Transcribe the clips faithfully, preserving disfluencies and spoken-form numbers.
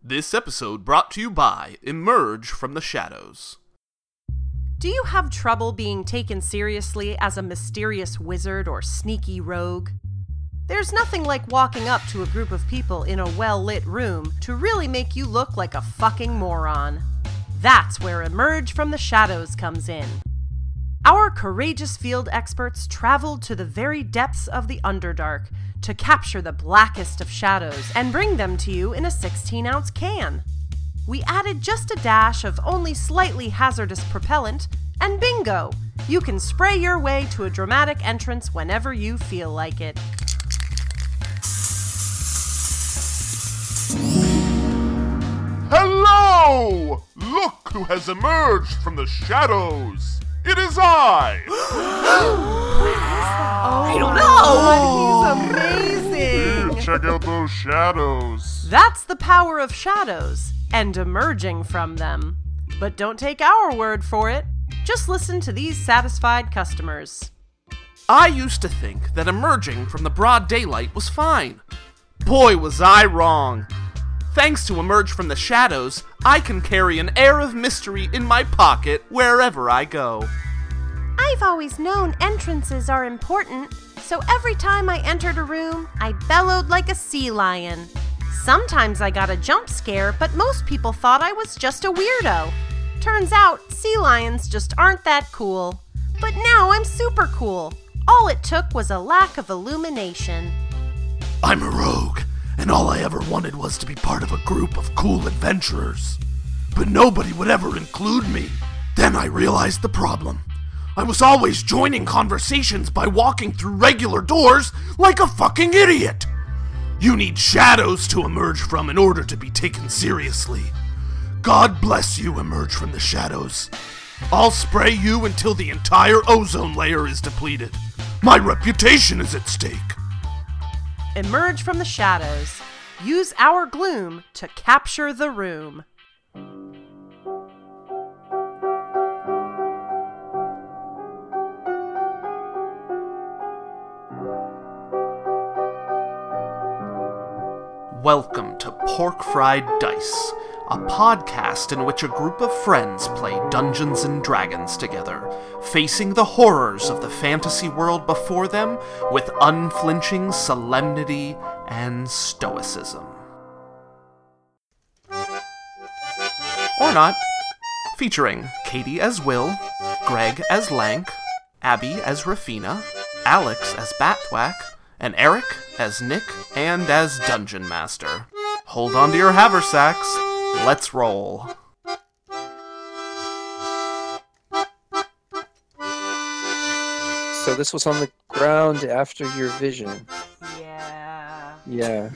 This episode brought to you by Emerge from the Shadows. Do you have trouble being taken seriously as a mysterious wizard or sneaky rogue? There's nothing like walking up to a group of people in a well-lit room to really make you look like a fucking moron. That's where Emerge from the Shadows comes in. Our courageous field experts traveled to the very depths of the Underdark to capture the blackest of shadows and bring them to you in a sixteen-ounce can. We added just a dash of only slightly hazardous propellant, and bingo! You can spray your way to a dramatic entrance whenever you feel like it. Hello! Look who has emerged from the shadows! It is I! Oh, I don't know! He's amazing! Here, check out those shadows. That's the power of shadows, and emerging from them. But don't take our word for it. Just listen to these satisfied customers. I used to think that emerging from the broad daylight was fine. Boy, was I wrong. Thanks to Emerge from the Shadows, I can carry an air of mystery in my pocket wherever I go. I've always known entrances are important, so every time I entered a room, I bellowed like a sea lion. Sometimes I got a jump scare, but most people thought I was just a weirdo. Turns out, sea lions just aren't that cool. But now I'm super cool. All it took was a lack of illumination. I'm a rogue, and all I ever wanted was to be part of a group of cool adventurers. But nobody would ever include me. Then I realized the problem. I was always joining conversations by walking through regular doors like a fucking idiot. You need shadows to emerge from in order to be taken seriously. God bless you, Emerge from the Shadows. I'll spray you until the entire ozone layer is depleted. My reputation is at stake. Emerge from the shadows. Use our gloom to capture the room. Welcome to Pork Fried Dice, a podcast in which a group of friends play Dungeons and Dragons together, facing the horrors of the fantasy world before them with unflinching solemnity and stoicism. Or not. Featuring Katie as Will, Greg as Lank, Abby as Rafina, Alex as Batthwack, and Eric as Nick and as Dungeon Master. Hold on to your haversacks. Let's roll. So this was on the ground after your vision. Yeah. Yeah.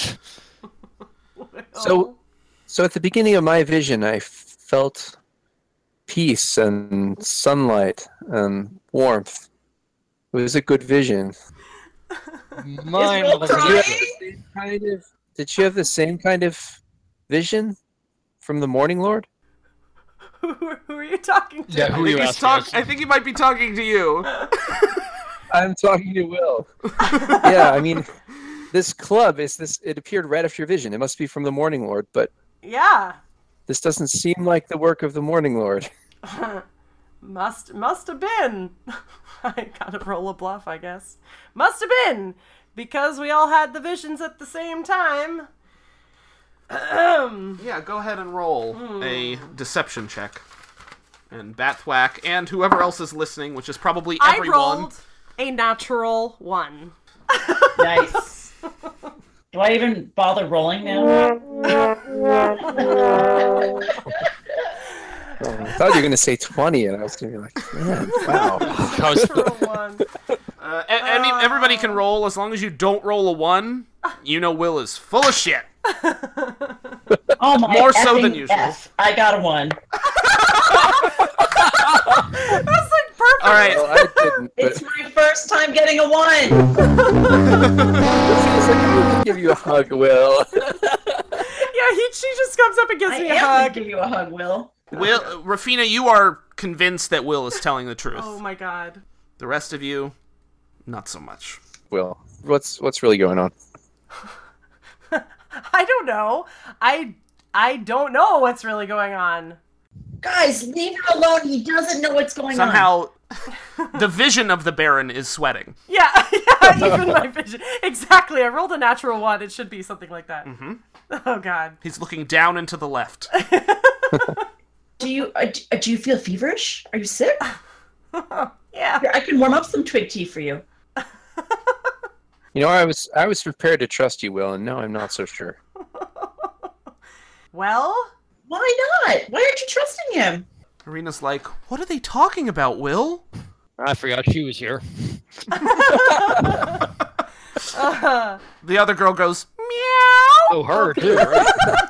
So, so at the beginning of my vision, I felt peace and sunlight and warmth. It was a good vision. Mine was Did you have the same kind of, did you have the same kind of vision from the Morning Lord? Who, who are you talking to? Yeah, who I are you think, he's asking? talk- I think he might be talking to you. I'm talking to Will. Yeah, I mean, this club is this. It appeared right after your vision. It must be from the Morning Lord, but Yeah. this doesn't seem like the work of the Morning Lord. must must have been. I gotta roll a bluff, I guess. Must have been, because we all had the visions at the same time. Ahem. Yeah, go ahead and roll a deception check. And Batthwack and whoever else is listening, which is probably I everyone. rolled a natural one. Nice. Do I even bother rolling now? Oh, I thought you were going to say twenty, and I was going to be like, man, wow. Natural one. Uh, a- any, everybody can roll as long as you don't roll a one. You know Will is full of shit. Oh my More so effing than usual. F. I got a one. That's like perfect. All right. Well, I didn't, but It's my first time getting a one. it feels like I need to give you a hug, Will. Yeah, he, she just comes up and gives I me am a gonna hug. give you a hug, Will. Will, Rafina, you are convinced that Will is telling the truth. Oh my god. The rest of you, not so much. Will, what's what's really going on? I don't know. I I don't know what's really going on. Guys, leave him alone. He doesn't know what's going Somehow, the vision of the Baron is sweating. Yeah, yeah, even my vision. Exactly. I rolled a natural one. It should be something like that. Mm-hmm. Oh, God. He's looking down and to the left. Do you uh, d- uh, do you feel feverish? Are you sick? Yeah. Here, I can warm up some twig tea for you. You know, I was I was prepared to trust you, Will, and now I'm not so sure. Well? Why not? Why aren't you trusting him? Irina's like, what are they talking about, Will? I forgot she was here. Uh, The other girl goes, meow. Oh, her too, right?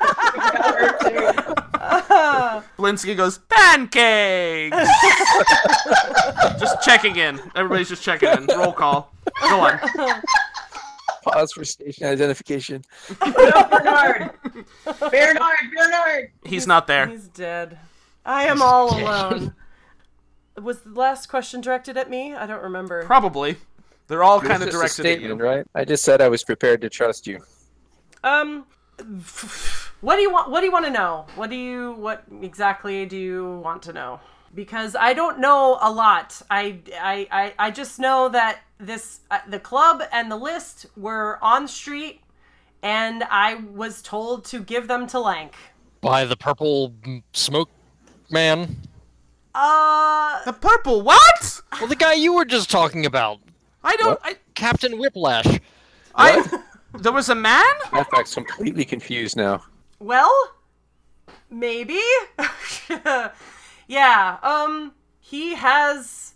uh, Blinsky goes, pancakes. Just checking in. Everybody's just checking in. Roll call. Go on. Pause for station identification. No, Bernard. Bernard, Bernard. He's not there. he's dead. I am all alone. Was the last question directed at me? I don't remember. Probably. They're all It was kind of just a directed at you. statement, right? I just said I was prepared to trust you. Um, what do you want? What do you want to know? What do you? What exactly do you want to know? Because I don't know a lot. I I I, I just know that this uh, the club and the list were on street, and I was told to give them to Lank. By the purple mm, smoke man. Uh, The purple what? Well, the guy you were just talking about. I don't. What? I. Captain Whiplash. I. There was a man. Mathbac's completely confused now. well, maybe. Yeah. Um, he has.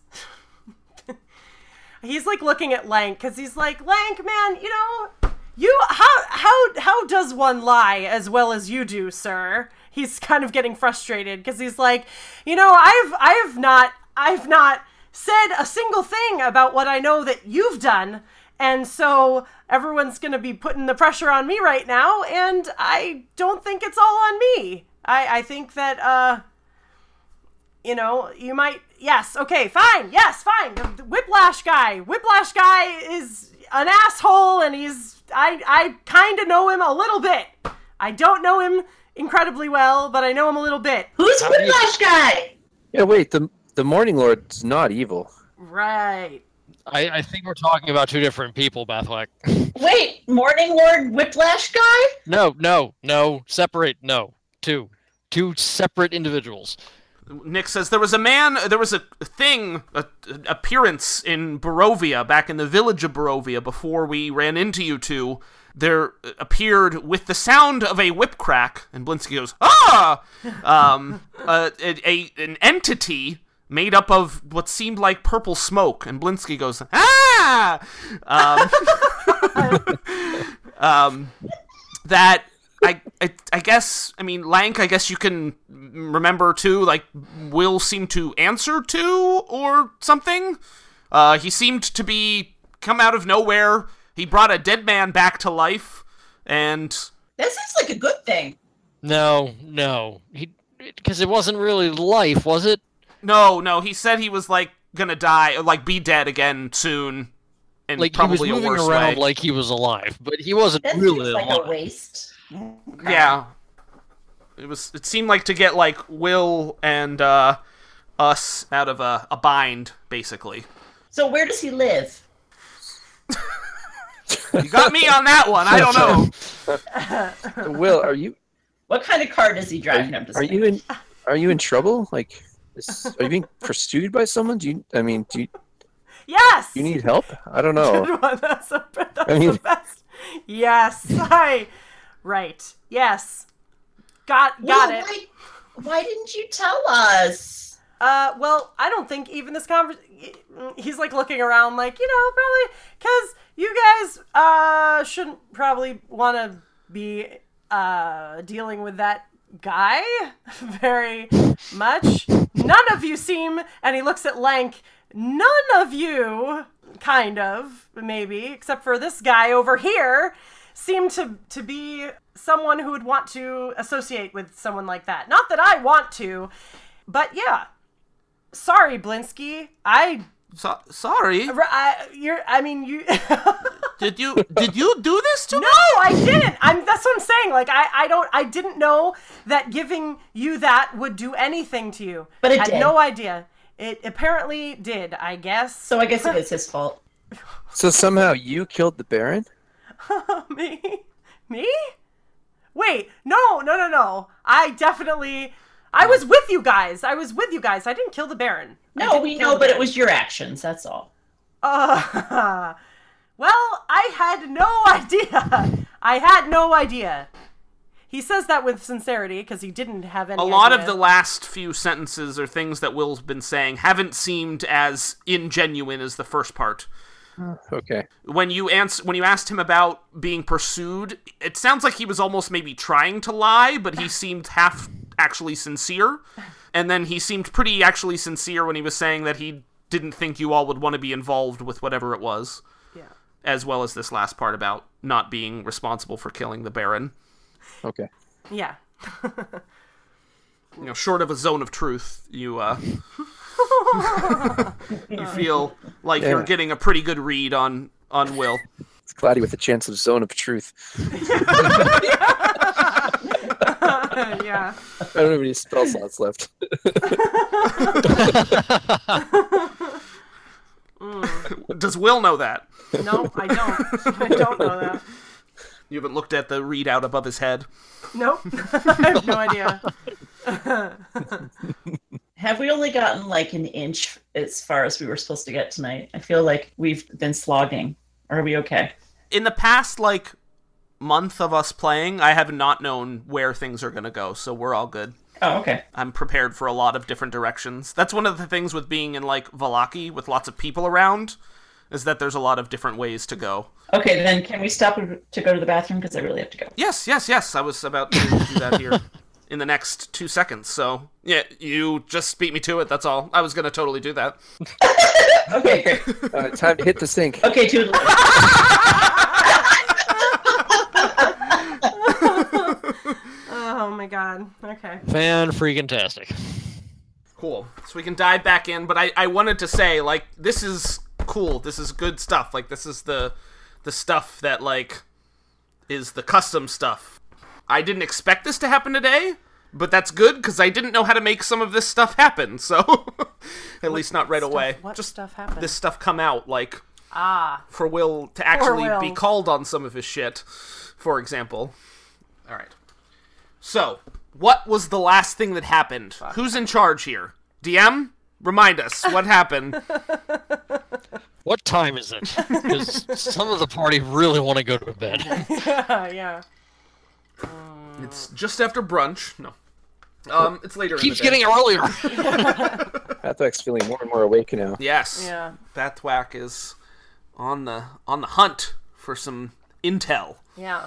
He's like looking at Lank because he's like, Lank, man, you know, you how how how does one lie as well as you do, sir? He's kind of getting frustrated because he's like, you know, I've I've not I've not said a single thing about what I know that you've done, and so everyone's gonna be putting the pressure on me right now, and I don't think it's all on me. I I think that uh. You know, you might, yes, okay, fine, yes, fine. The, the Whiplash guy, Whiplash guy is an asshole, and he's, I, I kind of know him a little bit. I don't know him incredibly well, but I know him a little bit. Who's Whiplash guy? Yeah, wait, the the Morning Lord's not evil. Right. I, I think we're talking about two different people, Bathwack. Wait, Morning Lord Whiplash guy? No, no, no. Separate. No. Two. Two separate individuals. Nick says there was a man, there was a thing, a, an appearance in Barovia, back in the village of Barovia, before we ran into you two. There appeared, with the sound of a whip crack, and Blinsky goes, ah! Um, uh, a, a an entity made up of what seemed like purple smoke, and Blinsky goes, ah! Um, um, that... I, I I guess, I mean, Lank, I guess you can remember, too, like, Will seemed to answer to, or something. Uh, he seemed to be come out of nowhere. He brought a dead man back to life, and... That seems like a good thing. No, no. He, because it wasn't really life, was it? No, no, he said he was, like, gonna die, or, like, be dead again soon, and Like, probably he was moving a worse around way. like he was alive, but he wasn't That really seems like alive. a waste. Yeah. It was. It seemed like to get, like, Will and, uh, us out of a, a bind, basically. So where does he live? You got me on that one, I don't know. Will, are you What kind of car does he are, drive? No, I'm just are kidding. you in are you in trouble? Like, is, are you being pursued by someone? Do you? I mean, do you, Yes! you need help? I don't know. Good one. That's, the, that's I mean- the best. Yes, I... Right. Yes. Got got Will, it. Why, why didn't you tell us? Uh, well, I don't think even this conversation... He's, like, looking around like, you know, probably... Because you guys, uh, shouldn't probably want to be, uh, dealing with that guy very much. None of you seem... And he looks at Lank. None of you, kind of, maybe, except for this guy over here, seem to, to be someone who would want to associate with someone like that. Not that I want to, but yeah. Sorry, Blinsky. I, So, sorry. I you're, I mean, you, Did you did you do this to me? No, I didn't. I'm that's what I'm saying. Like I, I don't I didn't know that giving you that would do anything to you. But it had did. no idea. It apparently did, I guess. So I guess it is his fault. So somehow you killed the Baron? Me? Me? Wait, no, no, no, no. I definitely I was with you guys. I was with you guys. I didn't kill the Baron. I No, didn't we kill know, the but it Baron. was your actions, that's all. Uh, well, I had no idea. I had no idea. He says that with sincerity because he didn't have any A lot idea. of the last few sentences or things that Will's been saying haven't seemed as ingenuine as the first part. Okay. When you ans- when you asked him about being pursued, it sounds like he was almost maybe trying to lie, but he seemed half actually sincere. And then he seemed pretty actually sincere when he was saying that he didn't think you all would want to be involved with whatever it was. Yeah. As well as this last part about not being responsible for killing the Baron. Okay. Yeah. You know, short of a zone of truth, you uh, you feel like Yeah. you're getting a pretty good read on on Will. It's cloudy with a chance of zone of truth. Yeah. I don't have any spell slots left. Does Will know that? No, I don't. I don't know that. You haven't looked at the readout above his head. Nope. I have no idea. Have we only gotten like an inch as far as we were supposed to get tonight? I feel like we've been slogging. Are we okay? In the past, like, month of us playing, I have not known where things are going to go, so we're all good. Oh, okay. I'm prepared for a lot of different directions. That's one of the things with being in, like, Valaki, with lots of people around, is that there's a lot of different ways to go. Okay, then can we stop to go to the bathroom? Because I really have to go. Yes, yes, yes, I was about to do that here in the next two seconds, so, yeah, you just beat me to it, that's all. I was going to totally do that. Okay, great. Uh, time to hit the sink. Okay, toodle. Oh my god. Okay. Fan freaking tastic. Cool. So we can dive back in, but I, I wanted to say, like, this is cool. This is good stuff. Like, this is the the stuff that, like, is the custom stuff. I didn't expect this to happen today, but that's good, because I didn't know how to make some of this stuff happen, so... At least not right Stuff- away. What Just stuff happened? this stuff come out, like, Ah. for Will to actually Will. be called on some of his shit, for example. Alright. So, what was the last thing that happened? Who's in charge here? D M? Remind us, what happened? What time is it? Because some of the party really want to go to bed. Yeah. It's just after brunch. No. Um, it's later Keeps in the day. getting earlier. Pathwack's feeling more and more awake now. Yes. Yeah. Bathwack is on the on the hunt for some intel. Yeah.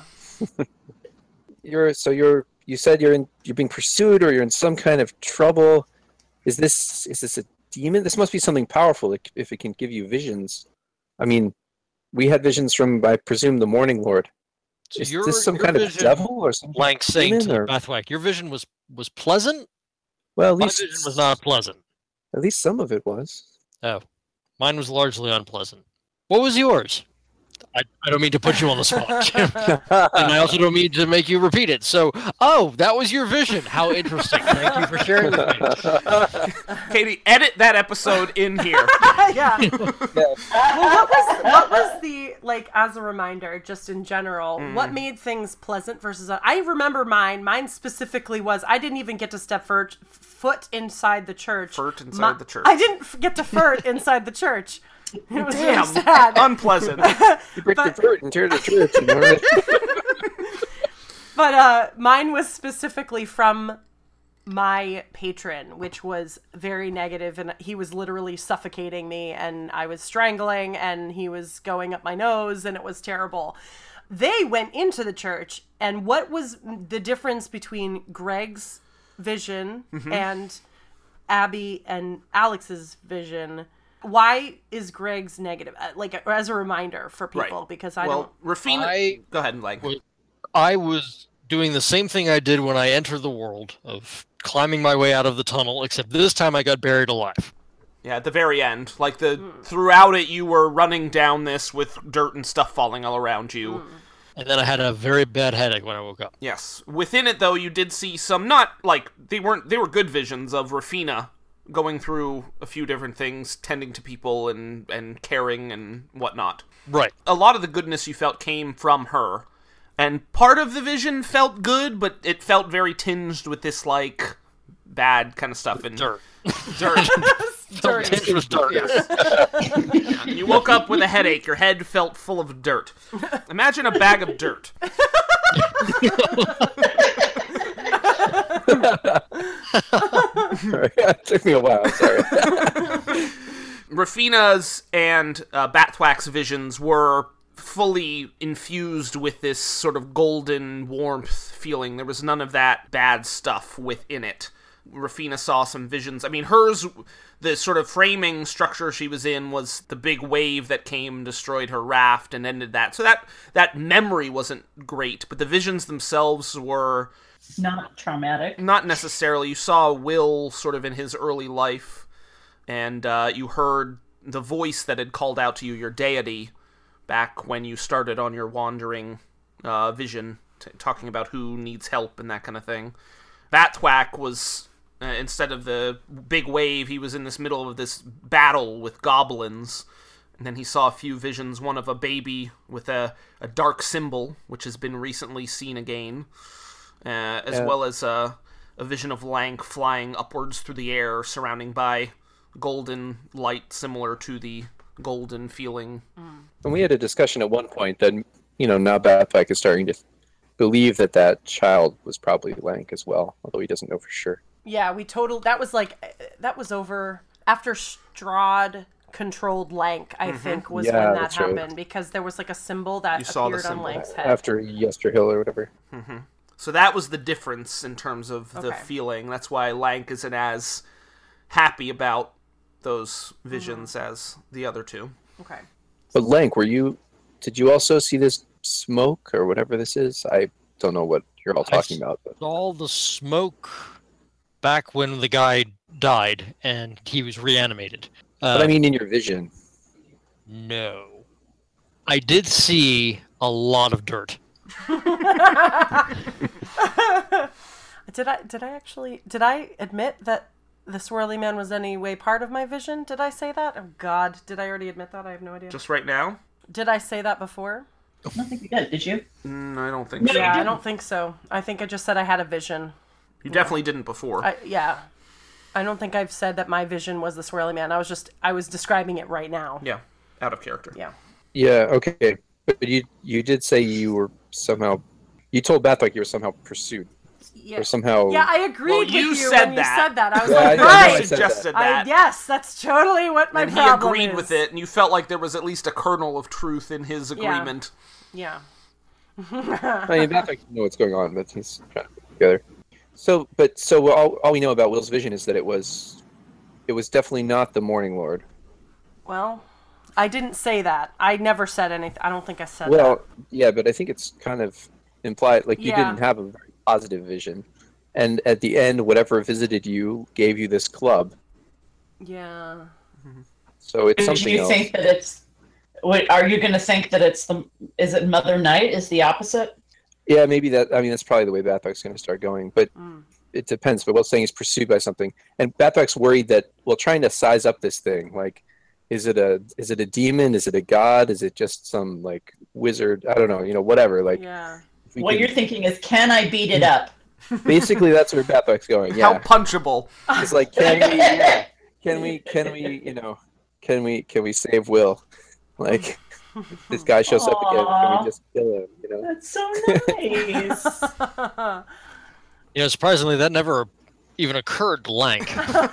You're so you're you said you're in you're being pursued or you're in some kind of trouble. Is this is this a demon? This must be something powerful like, if it can give you visions. I mean, we had visions from, I presume, the Morning Lord. So Is your- this some your kind of vision, devil or something? Blank saying to demon, or- Bathwack, your vision was was pleasant. Well, at My least vision was not pleasant. At least some of it was. Oh, mine was largely unpleasant. What was yours? I, I don't mean to put you on the spot, and I also don't mean to make you repeat it. So, oh, that was your vision. How interesting! Thank you for sharing with me. Katie, edit that episode in here. Yeah. Well, what was what was the like as a reminder, just in general? What made things pleasant versus? I remember mine. Mine specifically was I didn't even get to step fir- foot inside the church. Furt inside My- the church. I didn't f- get to furt inside the church. It was Damn, very sad. unpleasant. You break But- your foot and tear the church. You know? But uh, mine was specifically from my patron, which was very negative, and he was literally suffocating me, and I was strangling, and he was going up my nose, and it was terrible. They went into the church, and what was the difference between Greg's vision and Abby and Alex's vision? Why is Greg's negative? Uh, Like, as a reminder for people, Right. because I well, Rafina... I- Go ahead and like... Well, I was doing the same thing I did when I entered the world of climbing my way out of the tunnel, except this time I got buried alive. Yeah, at the very end. Like, the throughout it, you were running down this with dirt and stuff falling all around you. Mm. And then I had a very bad headache when I woke up. Yes. Within it, though, you did see some, not, like, they weren't, they were good visions of Rafina going through a few different things, tending to people and, and caring and whatnot. Right. A lot of the goodness you felt came from her. And part of the vision felt good, but it felt very tinged with this, like, bad kind of stuff. And Dirt. Dirt. Dirty. It was dark. Yeah. You woke up with a headache. Your head felt full of dirt. Imagine a bag of dirt. It took me a while. Sorry. Rafina's and uh, Batthwack's visions were fully infused with this sort of golden warmth feeling. There was none of that bad stuff within it. Rafina saw some visions. I mean, hers, the sort of framing structure she was in was the big wave that came, destroyed her raft, and ended that. So that, that memory wasn't great, but the visions themselves were Not traumatic. not necessarily. You saw Will sort of in his early life, and uh, you heard the voice that had called out to you, your deity, back when you started on your wandering uh, vision, t- talking about who needs help and that kind of thing. Batthwack was, uh, instead of the big wave, he was in this middle of this battle with goblins, and then he saw a few visions, one of a baby with a, a dark symbol, which has been recently seen again, uh, as Yeah. well as a, a vision of Lank flying upwards through the air, surrounding by golden light similar to the golden feeling. And we had a discussion at one point that, you know, now Batthwack is starting to believe that that child was probably Lank as well, although he doesn't know for sure. Yeah, we total. That was like, that was over after Strahd controlled Lank. I think was Yeah, when that that's right. happened because there was like a symbol that You saw the appeared on symbol. Lank's head. After Yesterhill or whatever. So that was the difference in terms of the Okay. feeling. That's why Lank isn't as happy about those visions as the other two. Okay. But Lank, were you? Did you also see this smoke or whatever this is? I don't know what you're all I talking s- about. But All the smoke back when the guy died and he was reanimated. Uh, but I mean, in your vision. no. I did see a lot of dirt. Did I? Did I actually? Did I admit that the swirly man was any way part of my vision? Did I say that? Oh God, did I already admit that? I have no idea. Just right now? Did I say that before? I don't think you did. Did you? Mm, I don't think so. Yeah, I don't think so. I think I just said I had a vision. You definitely didn't before. I, yeah. I don't think I've said that my vision was the swirly man. I was just, I was describing it right now. Yeah, out of character. Yeah. Yeah. Okay. But you you did say you were somehow. You told Batthwack you were somehow pursued Yeah. or somehow. Yeah, I agreed Well, with you you said when that. you said that. I was Yeah, like, I know, I right. said that. Suggested I, that. yes, that's totally what my and he problem agreed is. with it, and you felt like there was at least a kernel of truth in his agreement. Yeah. I mean, Batthwack doesn't know what's going on, but he's trying to put it together. So, but so all, all we know about Will's vision is that it was, it was definitely not the Morning Lord. Well, I didn't say that. I never said anything. I don't think I said Well, yeah, but I think it's kind of implied, like you Yeah. didn't have a very positive vision, and at the end, whatever visited you gave you this club. that. Yeah. So it's Do something you else. think that it's? Wait, are you going to think that it's the? Is it Mother Night? Is the opposite? Yeah, maybe that. I mean, that's probably the way Batthwack's going to start going, but Mm. it depends. But Will's saying he's pursued by something, and Batthwack's worried that well, trying to size up this thing, like, is it a is it a demon? Is it a god? Is it just some like wizard? I don't know. You know, whatever. Like, Yeah. if we What can- you're thinking is, can I beat it up? basically that's where Batthwack's going. How Yeah, punchable. it's like, can we? Yeah, can we? Can we? You know, can we? Can we save Will? Like, if this guy shows up again, can Aw. we just kill him? You know. That's so nice. You know, surprisingly, that never even occurred to Lank.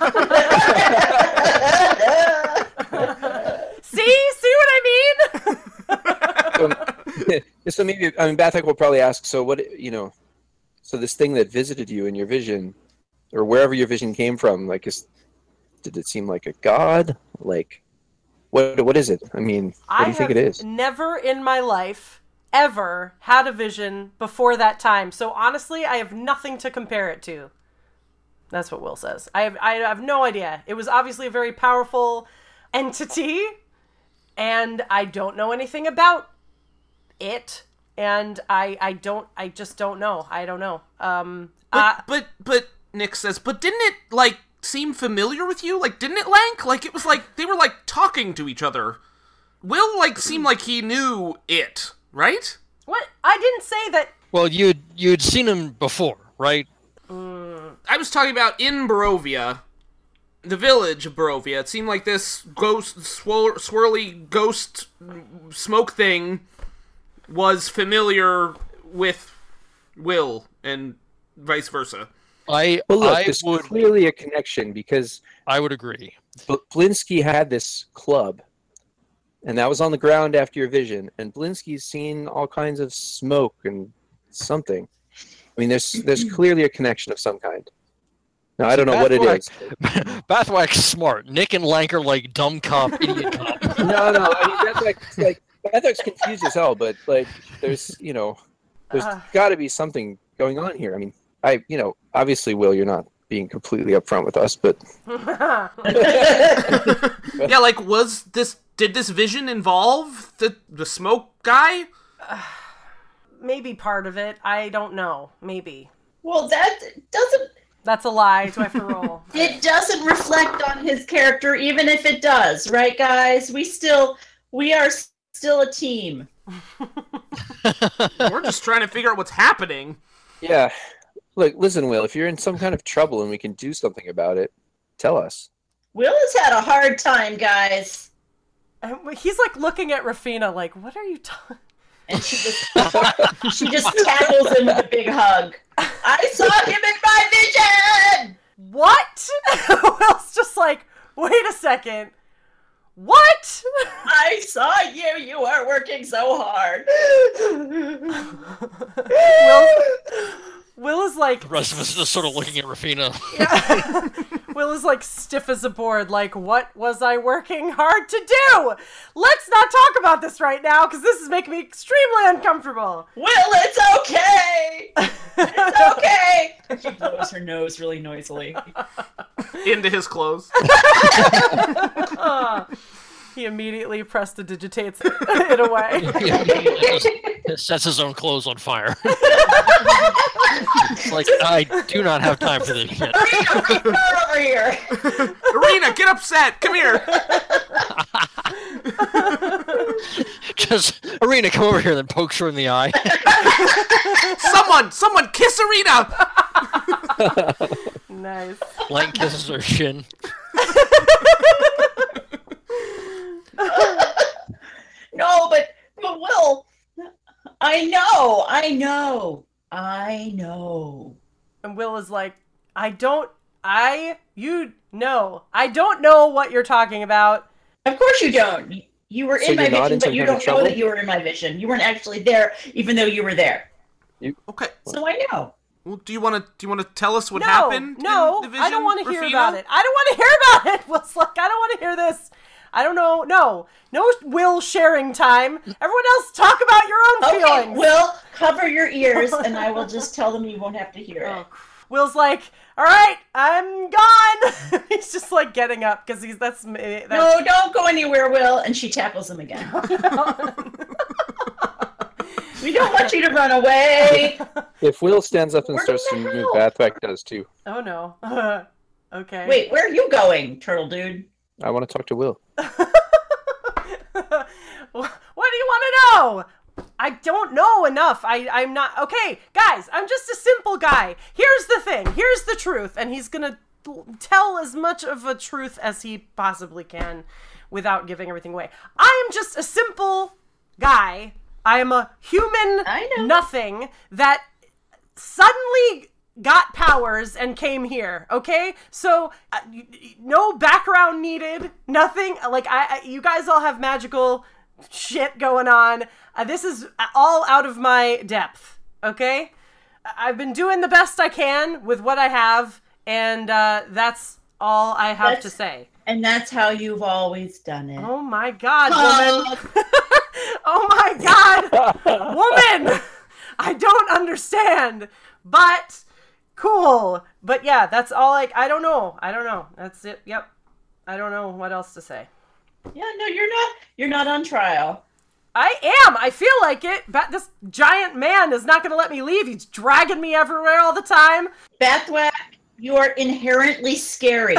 See? See what I mean? So, so maybe I mean Bathak will probably ask. So what you know? So this thing that visited you in your vision, or wherever your vision came from, like, is did it seem like a god? Like, what what is it? I mean, what I do you think have it is? never in my life ever had a vision before that time. So honestly, I have nothing to compare it to. That's what Will says. I have, I have no idea. It was obviously a very powerful entity, and I don't know anything about it, and I I don't I just don't know. I don't know. Um, But, uh, but, but, Nick says, but didn't it, like, seem familiar with you? Like, didn't it, Lank? Like, it was like, they were, like, talking to each other. Will, like, seemed like he knew it, right? what? I didn't say that. Well, you'd you'd seen him before, right? I was talking about in Barovia, the village of Barovia. It seemed like this ghost, swir- swirly ghost smoke thing was familiar with Will, and vice versa. I Well, look, I there's would clearly a connection because I would agree. Bl- Blinsky had this club, and that was on the ground after your vision. And Blinsky's seen all kinds of smoke and something. I mean, there's there's clearly a connection of some kind. Now, I don't know what it is. Bathwack's smart. Nick and Lank are like dumb cop, idiot cop. No, no, I mean, that's like, like Bathwack's confused as hell, but like, there's, you know, there's Uh. got to be something going on here. I mean, I, you know, obviously, Will, you're not being completely upfront with us, but Yeah, like, was this, did this vision involve the, the smoke guy? Maybe part of it. I don't know. Maybe. Well, that doesn't. That's a lie. Do I have to roll? It doesn't reflect on his character, even if it does, right, guys? We still, we are still a team. We're just trying to figure out what's happening. yeah. Look, listen, Will, if you're in some kind of trouble and we can do something about it, tell us. Will has had a hard time, guys. And he's like looking at Rafina like, what are you talking? And she just she just tackles him with a big hug. I saw him in my vision! What? Will's just like, wait a second. What? I saw you. You are working so hard. Will, Will is like, The rest of us are just sort of looking at Rafina. Will is like stiff as a board. Like, what was I working hard to do? Let's not talk about this right now because this is making me extremely uncomfortable. Will, it's okay. It's okay. She blows her nose really noisily. Into his clothes. Uh, he immediately prestidigitates it, it away. Just sets his own clothes on fire. It's like, I do not have time for this shit. Get over here. Arena, get upset! Come here! Just, Arena, come over here, then pokes her in the eye. Someone! Someone kiss Arena! Nice. Lank kisses her shin. No, but, but Will, I know, I know, I know. And Will is like, I don't, I, you, no, I don't know what you're talking about. Of course you don't. You- You were So in my you're not vision, in but some you kind of don't know trouble? that you were in my vision. You weren't actually there, even though you were there. Okay. So I know. Well, do you want to do you want to tell us what no, happened? no, in the vision, I don't want to hear Rafina? about it. I don't want to hear about it. Will's like, I don't want to hear this. I don't know. No, no Will sharing time. Everyone else talk about your own Okay, feelings. Will, cover your ears, and I will just tell them you won't have to hear Oh, it. Will's like, all right, I'm gone. He's just like getting up because he's that's, that's No, don't go anywhere, Will. And she tackles him again. We don't want you to run away. If Will stands up and Where starts the to move, hell? Bathwack does too. Oh no. Okay. Wait, where are you going, turtle dude? I want to talk to Will. What do you want to know? I don't know enough. I, I'm not... Okay, guys, I'm just a simple guy. Here's the thing. Here's the truth. And he's gonna tell as much of a truth as he possibly can without giving everything away. I am just a simple guy. I am a human I know. nothing that suddenly got powers and came here, okay? So, uh, y- y- no background needed, nothing. Like, I, I you guys all have magical shit going on. Uh, this is all out of my depth, okay? I- I've been doing the best I can with what I have, and uh, that's all I have That's- to say. And that's how you've always done it. Oh my god, Uh, woman! Oh my god, woman! I don't understand, but Cool. But yeah, that's all. Like, I don't know. I don't know. That's it. Yep. I don't know what else to say. Yeah, no, you're not. You're not on trial. I am. I feel like it. But this giant man is not going to let me leave. He's dragging me everywhere all the time. Bathwack, you are inherently scary.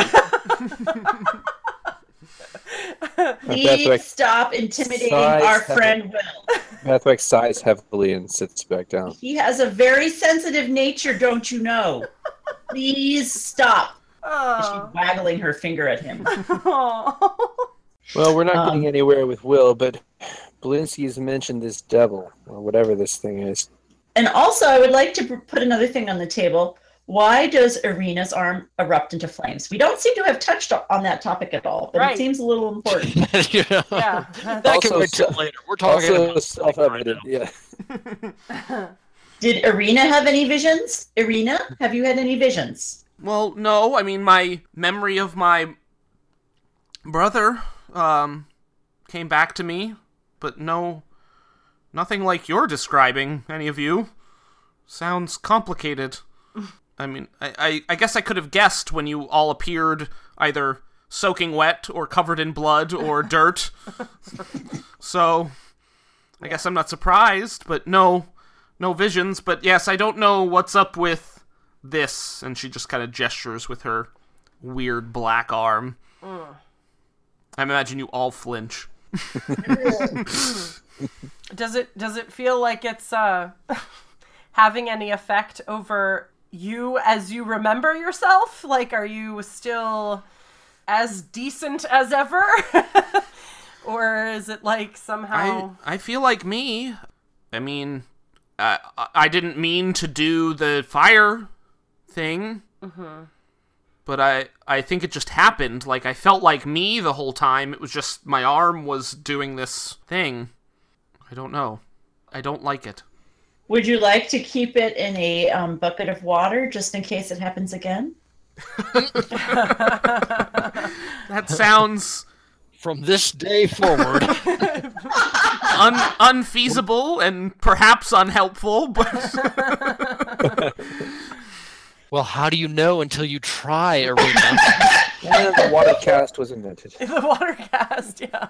Please Bathwack stop intimidating sighs our heavily. friend Will. Bathwack sighs heavily and sits back down. He has a very sensitive nature, don't you know? Please stop. Oh. She's waggling her finger at him. Oh. Well, we're not Um, getting anywhere with Will, but Belinsky has mentioned this devil, or whatever this thing is. And also, I would like to p- put another thing on the table. Why does Irina's arm erupt into flames? We don't seem to have touched on that topic at all, but Right. it seems a little important. You know? Yeah. That can Also wait till self- later. We're talking Also about something right self-evident, now. yeah. Did Irina have any visions? Irina, have you had any visions? Well, no, I mean, my memory of my brother, um, came back to me, but no, nothing like you're describing, any of you. Sounds complicated. I mean, I, I, I guess I could have guessed when you all appeared either soaking wet or covered in blood or dirt. So, I guess I'm not surprised, but no, no visions. But yes, I don't know what's up with this. And she just kind of gestures with her weird black arm. Mm. I imagine you all flinch. Does it does it feel like it's uh having any effect over you as you remember yourself? Like, are you still as decent as ever? Or is it like somehow... I, I feel like me. I mean, uh, I didn't mean to do the fire thing. Mm-hmm. But I, I think it just happened. Like, I felt like me the whole time. It was just my arm was doing this thing. I don't know. I don't like it. Would you like to keep it in a um, bucket of water just in case it happens again? That sounds From this day forward, un- unfeasible and perhaps unhelpful, but well, how do you know until you try, Arena? And the water cast was invented. The water cast, yeah.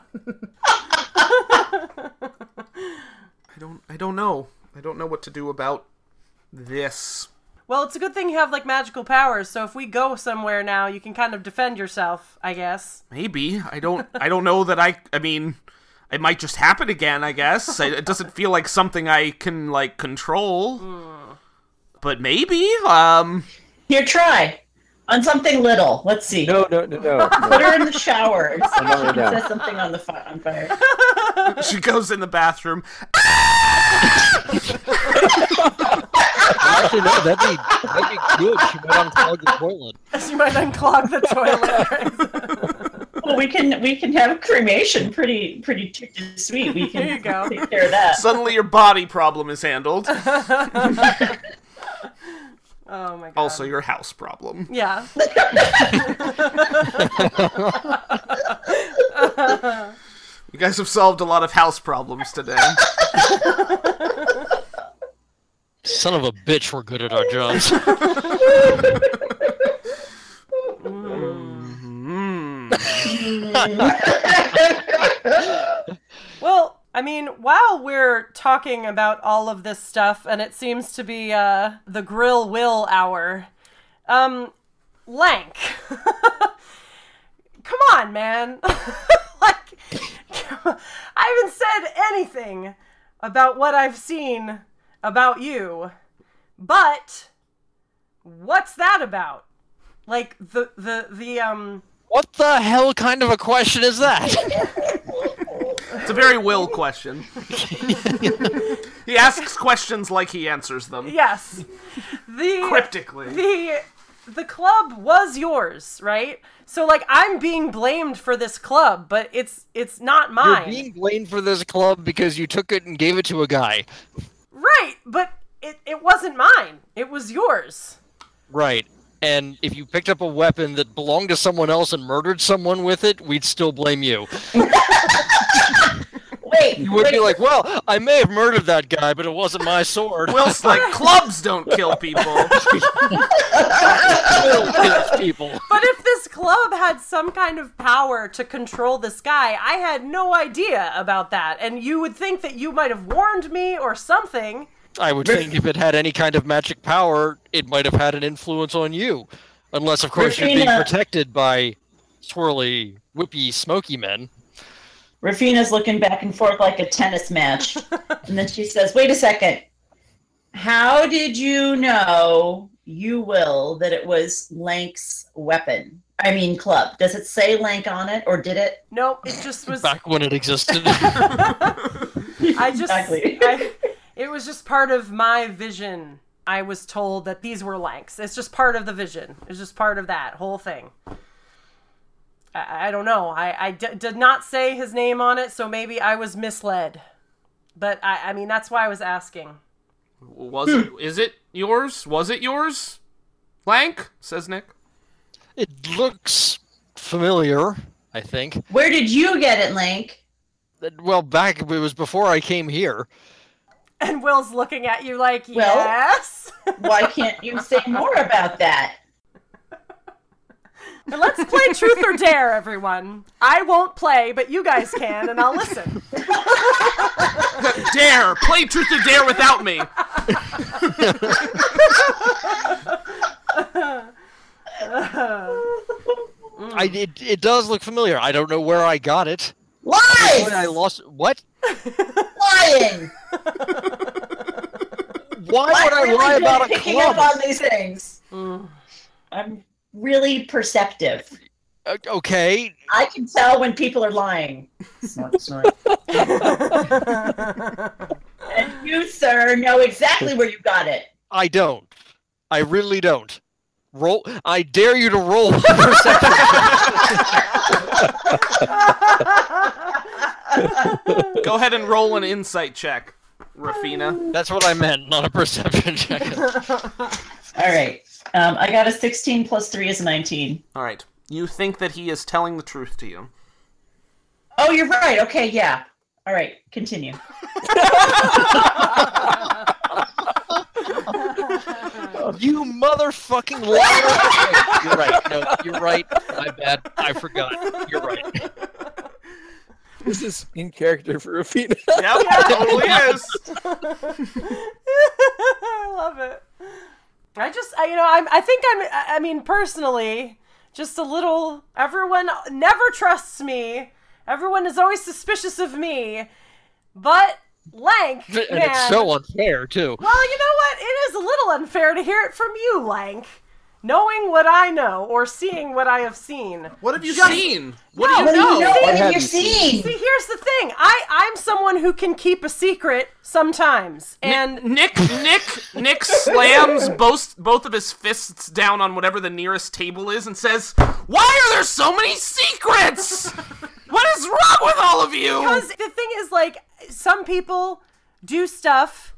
I don't I don't know. I don't know what to do about this. Well, it's a good thing you have, like, magical powers, so if we go somewhere now, you can kind of defend yourself, I guess. Maybe. I don't I don't know that I I mean it might just happen again, I guess. I, it doesn't feel like something I can like control. Mm. But maybe um Here, try. On something little. Let's see. No, no, no, no. Put no. her in the shower and see No, if she no. says something on the fi- on fire. she goes in the bathroom. Actually, no, that'd be, that'd be good. She might unclog the toilet. She might unclog the toilet. Well, we can we can have cremation. Pretty pretty too sweet. We can There you go. take care of that. Suddenly your body problem is handled. Oh my god. Also your house problem. Yeah. You guys have solved a lot of house problems today. Son of a bitch, we're good at our jobs. Well, I mean, while we're talking about all of this stuff, and it seems to be uh, the Grill Will hour, um, Lank. Come on, man. Like, I haven't said anything about what I've seen about you, but what's that about? Like, the, the, the, um... What the hell kind of a question is that? It's a very Will question. He asks questions like he answers them. Yes. The... Cryptically. The the club was yours, right? So like I'm being blamed for this club, but it's it's not You're mine. being blamed for this club because you took it and gave it to a guy. Right, but it, it wasn't mine. It was yours. Right. And if you picked up a weapon that belonged to someone else and murdered someone with it, we'd still blame you. Wait, You would wait, be like, well, I may have murdered that guy, but it wasn't my sword. Will's like, clubs don't kill people. Kill kills people. But if this club had some kind of power to control this guy, I had no idea about that. And you would think that you might have warned me or something. I would think if it had any kind of magic power, it might have had an influence on you. Unless, of course, you're being Rufina- protected by swirly, whippy, smoky men. Rafina's looking back and forth like a tennis match. And then she says, wait a second. How did you know, you will, that it was Lank's weapon? I mean, club. Does it say Lank on it, or did it? Nope, it just was... Back when it existed. I just... Exactly. I, it was just part of my vision. I was told that these were Lanks. It's just part of the vision. It's just part of that whole thing. I, I don't know. I, I d- did not say his name on it, so maybe I was misled. But, I, I mean, that's why I was asking. Was it? Is it yours? Was it yours? Lank? Says Nick. It looks familiar, I think. Where did you get it, Lank? Well, back, it was before I came here. And Will's looking at you like, Well- yes? Why can't you say more about that? Let's play Truth or Dare, everyone. I won't play, but you guys can, and I'll listen. Dare! Play Truth or Dare without me! I, it, it does look familiar. I don't know where I got it. Lies! When I lost... What? Lying! Why I'm would I really lie good about at a picking club? up on these things. I'm really perceptive. O- Okay, I can tell when people are lying. Snort, snort. And you, sir, know exactly where you got it. I don't. I really don't. Roll. I dare you to roll a perception check. Go ahead and roll an insight check, Rafina. That's what I meant, not a perception check. All right. Um, I got a sixteen plus three is a nineteen. Alright. You think that he is telling the truth to you. Oh, you're right. Okay, yeah. All right, continue. You motherfucking liar! You're right. No, you're right. My bad. I forgot. You're right. This is in character for Rafina. Yep, it totally is. I love it. I just, I, you know, I'm, I think I'm, I mean, personally, just a little, everyone never trusts me. Everyone is always suspicious of me. But Lank, And man. it's so unfair, too. Well, you know what? It is a little unfair to hear it from you, Lank. Knowing what I know, or seeing what I have seen. What have you Just- seen? What No, do What you do know? you know? What What have have you you seen? seen? See, here's the thing. I, I'm someone who can keep a secret sometimes. And Nick Nick Nick slams both both of his fists down on whatever the nearest table is and says, "Why are there so many secrets? What is wrong with all of you?" because the thing is, like, some people do stuff.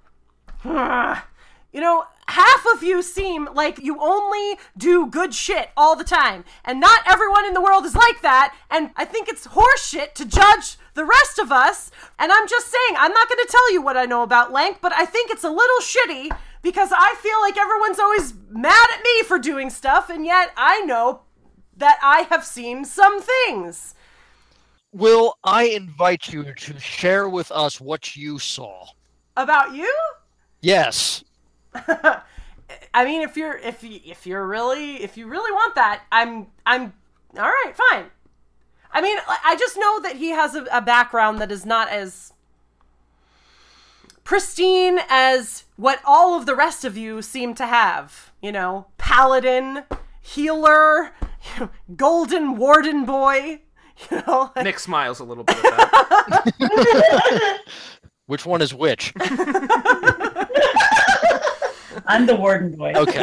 You know, half of you seem like you only do good shit all the time. And not everyone in the world is like that. And I think it's horseshit to judge the rest of us. And I'm just saying, I'm not going to tell you what I know about Lank, but I think it's a little shitty because I feel like everyone's always mad at me for doing stuff. And yet I know that I have seen some things. Will I invite you to share with us what you saw? About you? Yes. I mean, if you're if you, if you're really if you really want that, I'm I'm all right, fine. I mean, I just know that he has a, a background that is not as pristine as what all of the rest of you seem to have. You know, paladin, healer, golden warden boy. You know, like, Nick smiles a little bit at that. Which one is which? I'm the warden boy. Okay.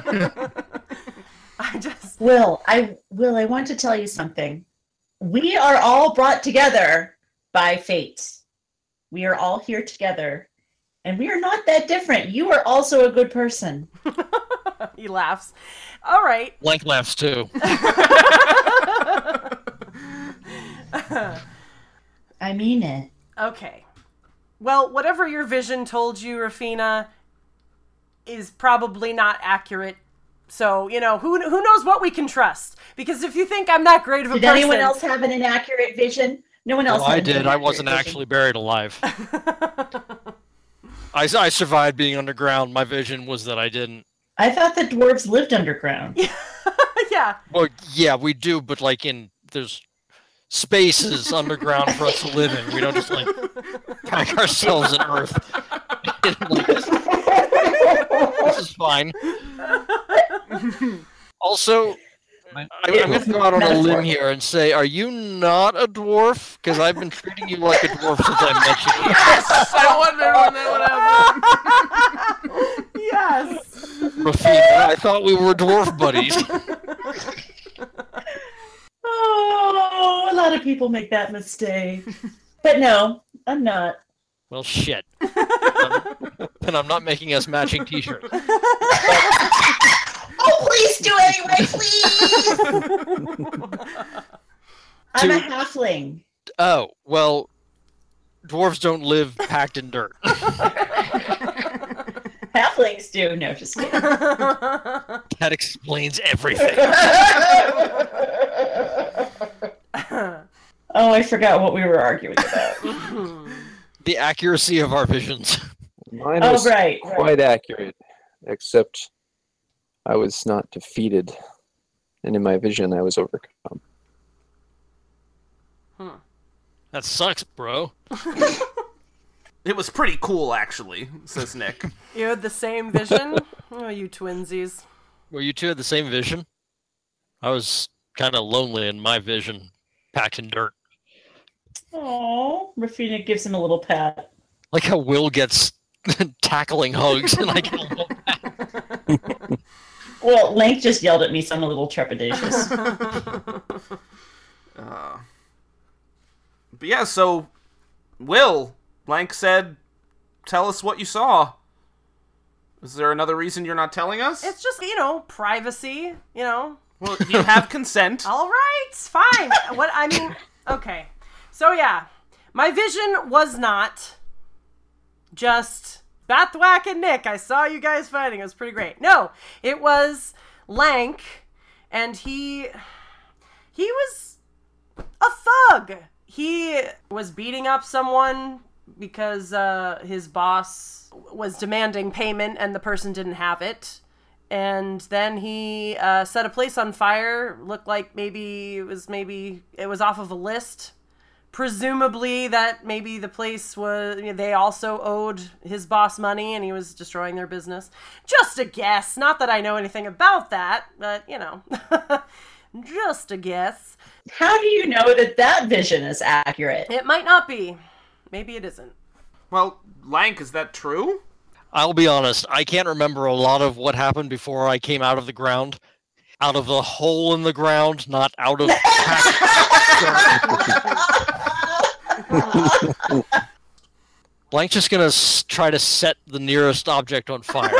I just Will, I Will, I want to tell you something. We are all brought together by fate. We are all here together, and we are not that different. You are also a good person. he laughs. All right. Lank laughs too. I mean it. Okay. Well, whatever your vision told you, Rafina, is probably not accurate. So, you know, who who knows what we can trust? Because if you think I'm that great of a Did person... anyone else have an inaccurate vision? No one else Well, had I an did. I inaccurate wasn't vision. actually buried alive. I, I survived being underground. My vision was that I didn't. I thought that dwarves lived underground. Yeah. Well, yeah, we do, but like in there's spaces underground for us to live in. We don't just like pack ourselves in Earth. Like, this, this is fine. Also, I, I'm going to go out on a limb here and say, are you not a dwarf? Because I've been treating you like a dwarf since I met you. Yes! I wonder when that would happen. Yes. Rafina, I thought we were dwarf buddies. Oh, a lot of people make that mistake. But no, I'm not. Well, shit. Um, and I'm not making us matching t-shirts. Oh, please do anyway, please! I'm a halfling. Oh, well, dwarves don't live packed in dirt. Halflings do. No, just kidding. That explains everything. Oh, I forgot what we were arguing about. The accuracy of our visions. Mine Oh, was right, right. quite accurate, except I was not defeated, and in my vision, I was overcome. That sucks, bro. It was pretty cool, actually, says Nick. You had the same vision? Oh, you twinsies. Well, you two had the same vision. I was kind of lonely in my vision, packed in dirt. Oh, Rafina gives him a little pat. Like how Will gets tackling hugs, and I get a little pat. Well, Lank just yelled at me, so I'm a little trepidatious. Uh, but yeah, so, Will, Blank said, tell us what you saw. Is there another reason you're not telling us? It's just, you know, privacy, you know. Well, you have consent. All right, fine. What, I mean, okay. So yeah, my vision was not just Bathwack and Nick. I saw you guys fighting. It was pretty great. No, it was Lank, and he, he was a thug. He was beating up someone because uh, his boss was demanding payment and the person didn't have it. And then he uh, set a place on fire. Looked like maybe it was maybe it was off of a list. Presumably that maybe the place was, you know, they also owed his boss money and he was destroying their business. Just a guess. Not that I know anything about that, but you know, just a guess. How do you know that that vision is accurate? It might not be. Maybe it isn't. Well, Lank, is that true? I'll be honest, I can't remember a lot of what happened before I came out of the ground. Out of the hole in the ground, not out of Blank's just gonna s- try to set the nearest object on fire.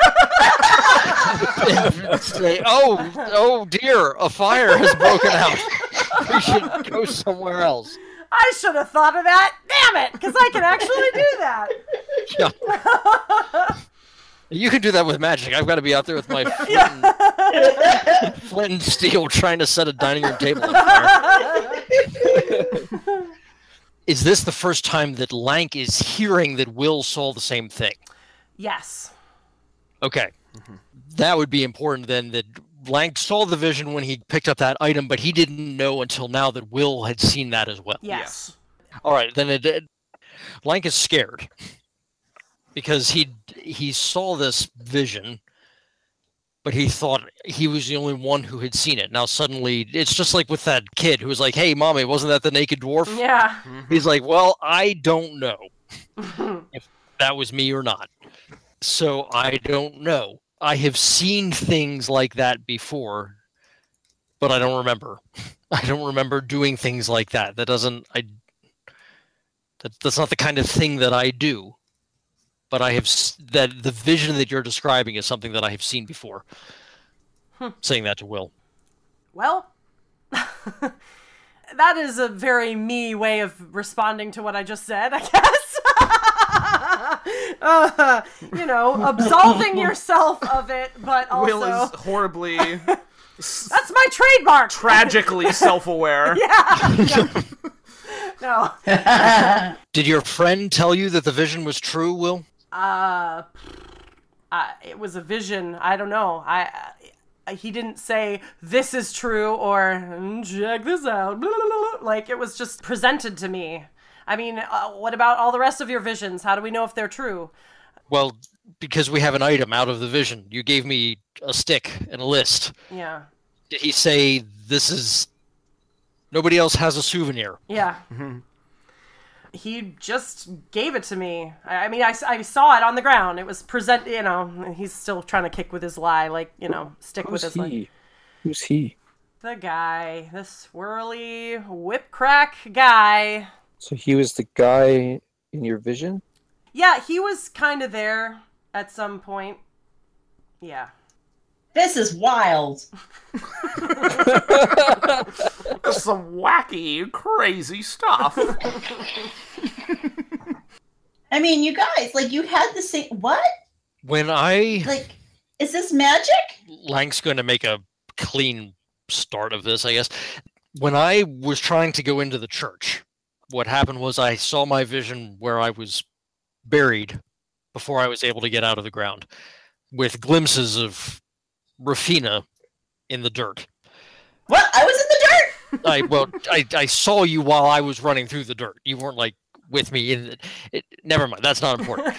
And say, oh, oh dear, a fire has broken out. We should go somewhere else. I should have thought of that. Damn it, because I can actually do that. Yeah. You can do that with magic. I've got to be out there with my flint, and, flint and steel trying to set a dining room table on fire. Is this the first time that Lank is hearing that Will saw the same thing? Yes. Okay. Mm-hmm. That would be important then, that Lank saw the vision when he picked up that item, but he didn't know until now that Will had seen that as well. Yes. All right, then it, it, Lank is scared because he he saw this vision, but he thought he was the only one who had seen it. Now suddenly, it's just like with that kid who was like, "Hey, mommy, wasn't that the naked dwarf?" Yeah. He's like, "Well, I don't know if that was me or not, so I don't know. I have seen things like that before, but I don't remember. I don't remember doing things like that. That doesn't I." That, that's not the kind of thing that I do, but I have s- that the vision that you're describing is something that I have seen before. Hmm. Saying that to Will. Well, that is a very me way of responding to what I just said, I guess. uh, you know, absolving yourself of it, but also... Will is horribly... That's my trademark! Tragically self-aware. Yeah. No. Did your friend tell you that the vision was true, Will? Uh, uh, it was a vision. I don't know. I, I he didn't say this is true or "Mm, check this out. Blah, blah, blah, blah." Like it was just presented to me. I mean, uh, what about all the rest of your visions? How do we know if they're true? Well, because we have an item out of the vision. You gave me a stick and a list. Yeah. Did he say this is... Nobody else has a souvenir? Yeah. He just gave it to me. I, I mean, I, I saw it on the ground. It was present, you know, he's still trying to kick with his lie, like, you know, stick Who's with his he? lie. Who's he? The guy, the swirly whip crack guy. So he was the guy in your vision? Yeah, he was kind of there at some point. Yeah. This is wild. That's some wacky, crazy stuff. I mean, you guys, like, you had the same... What? When I... Like, is this magic? Lank's going to make a clean start of this, I guess. When I was trying to go into the church, what happened was I saw my vision where I was buried before I was able to get out of the ground, with glimpses of Rafina in the dirt. What? I was in the dirt? I well, I, I saw you while I was running through the dirt. You weren't like with me in it. it never mind. That's not important.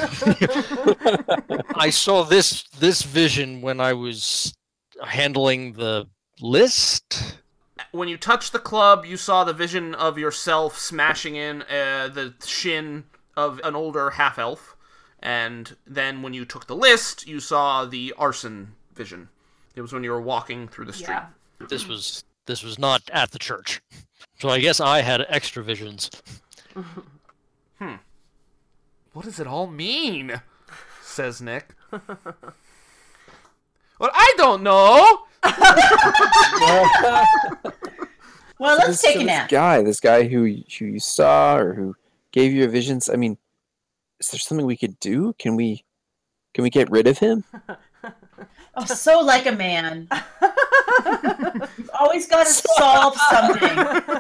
I saw this this vision when I was handling the list. When you touched the club, you saw the vision of yourself smashing in uh, the shin of an older half-elf. And then when you took the list, you saw the arson vision. It was when you were walking through the street. Yeah. This was this was not at the church. So I guess I had extra visions. Hmm. What does it all mean? Says Nick. Well, I don't know! Well, So let's this- take so a this nap. guy, this guy who who you saw or who gave you visions. I mean, is there something we could do? Can we can we get rid of him? Oh, so like a man. You've always got to solve something.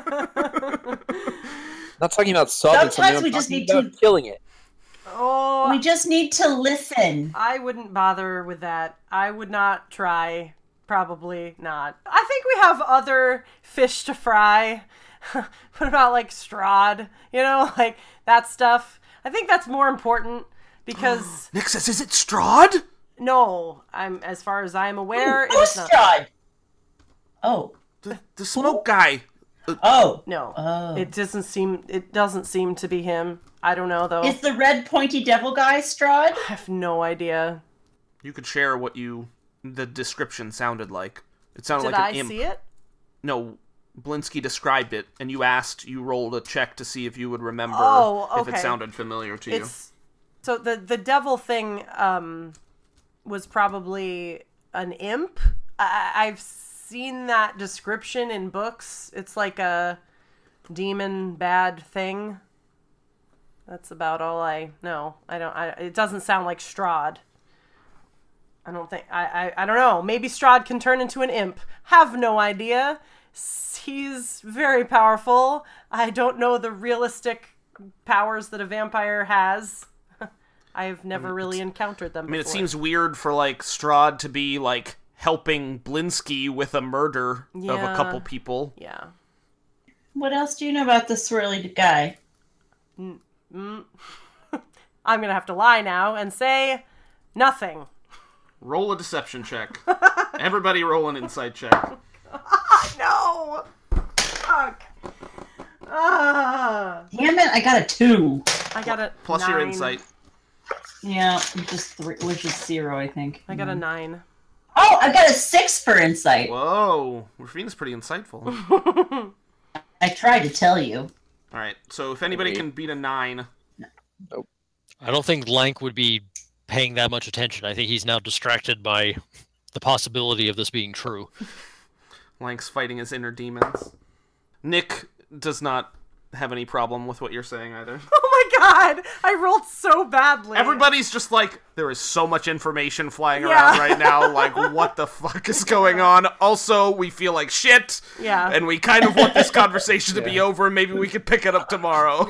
Not talking about solving Sometimes something. I'm we just talking need to- about killing it. Oh, We just need to listen. I wouldn't bother with that. I would not try. Probably not. I think we have other fish to fry. What about like Strahd? You know, like that stuff. I think that's more important because Nick says, is it Strahd? no, I'm as far as I am aware, it Oh, is not. Strahd. Oh. The, the smoke guy. Oh. No, Oh. it doesn't seem. It doesn't seem to be him. I don't know though. Is the red pointy devil guy Strahd? I have no idea. You could share what you... the description sounded like. It sounded Did like I an imp. see it? No, Blinsky described it, and you asked, you rolled a check to see if you would remember Oh, if it okay. sounded familiar to you. It's so the the devil thing um was probably an imp. I, I've seen that description in books. It's like a demon bad thing. That's about all I know. I don't. I, it doesn't sound like Strahd. I don't think. I, I. I don't know. Maybe Strahd can turn into an imp. Have no idea. S- He's very powerful. I don't know the realistic powers that a vampire has. I've never really encountered them I mean, it before. seems weird for, like, Strahd to be, like, helping Blinsky with a murder of a Yeah. couple people. Yeah. What else do you know about the swirly guy? I'm gonna have to lie now and say nothing. Roll a deception check. Everybody roll an insight check. No. Fuck. Ah. Damn it, I got a two. I got a Plus nine. your insight. Yeah, just three, which is zero, I think. I got a nine. Oh, I got a six for insight. Whoa. Rafina's pretty insightful. I tried to tell you. Alright, so if anybody Wait. can beat a nine... I don't think Lank would be paying that much attention. I think he's now distracted by the possibility of this being true. Lank's fighting his inner demons. Nick does not have any problem with what you're saying either. Oh my god! I rolled so badly. Everybody's just like, there is so much information flying Yeah. around right now. Like, what the fuck is going on? Also, we feel like shit. Yeah. And we kind of want this conversation to be over. Maybe we could pick it up tomorrow.